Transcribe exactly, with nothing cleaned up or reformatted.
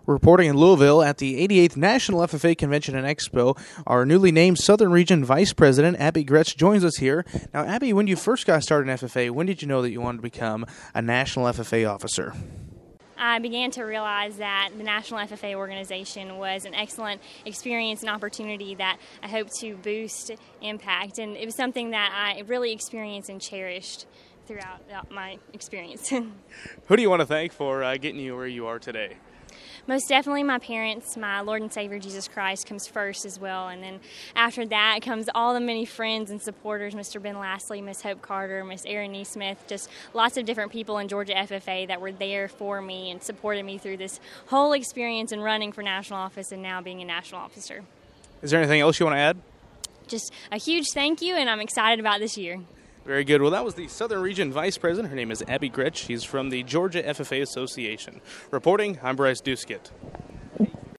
Reporting in Louisville at the eighty-eighth National F F A Convention and Expo, our newly named Southern Region Vice President, Abby Gretsch, joins us here. Now, Abby, when you first got started in F F A, when did you know that you wanted to become a National F F A officer? I began to realize that the National F F A organization was an excellent experience and opportunity that I hoped to boost impact, and it was something that I really experienced and cherished throughout my experience. Who do you want to thank for uh, getting you where you are today? Most definitely my parents. My Lord and Savior Jesus Christ comes first as well, and then after that comes all the many friends and supporters, Mister Ben Lastly, Miss Hope Carter, Miss Erin Neesmith, just lots of different people in Georgia F F A that were there for me and supported me through this whole experience in running for national office and now being a national officer. Is there anything else you want to add? Just a huge thank you, and I'm excited about this year. Very good. Well, that was the Southern Region Vice President. Her name is Abby Gretsch. She's from the Georgia F F A Association. Reporting, I'm Bryce Duskett.